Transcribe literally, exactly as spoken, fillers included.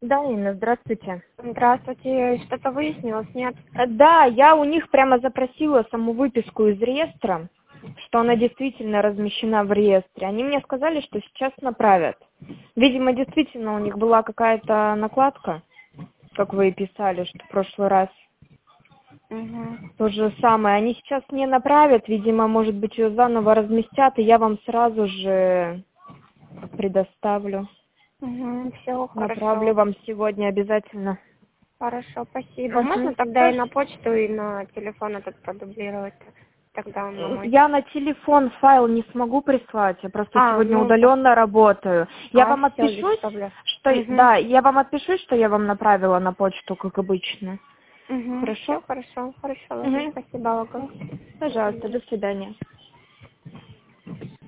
Да, Инна, здравствуйте. Здравствуйте. Что-то выяснилось, нет? Э, Да, я у них прямо запросила саму выписку из реестра, что она действительно размещена в реестре. Они мне сказали, что сейчас направят. Видимо, действительно у них была какая-то накладка, как вы и писали, что в прошлый раз. Угу. То же самое. Они сейчас не направят, видимо, может быть, ее заново разместят, и я вам сразу же предоставлю. Угу. Все Направлю хорошо. вам сегодня обязательно. Хорошо, спасибо. Можно Мгм. тогда и Хорошо. на почту, и на телефон этот продублировать? Тогда на мой. Я на телефон файл не смогу прислать, я просто А, сегодня ну, по- удаленно работаю. Я а, вам все, без отпишусь, проблем. что Угу. да, я вам отпишусь, что я вам направила на почту, как обычно. Угу. Все Хорошо? хорошо, хорошо, ладно, Угу. спасибо, Ольга. До Пожалуйста, свидания. до свидания.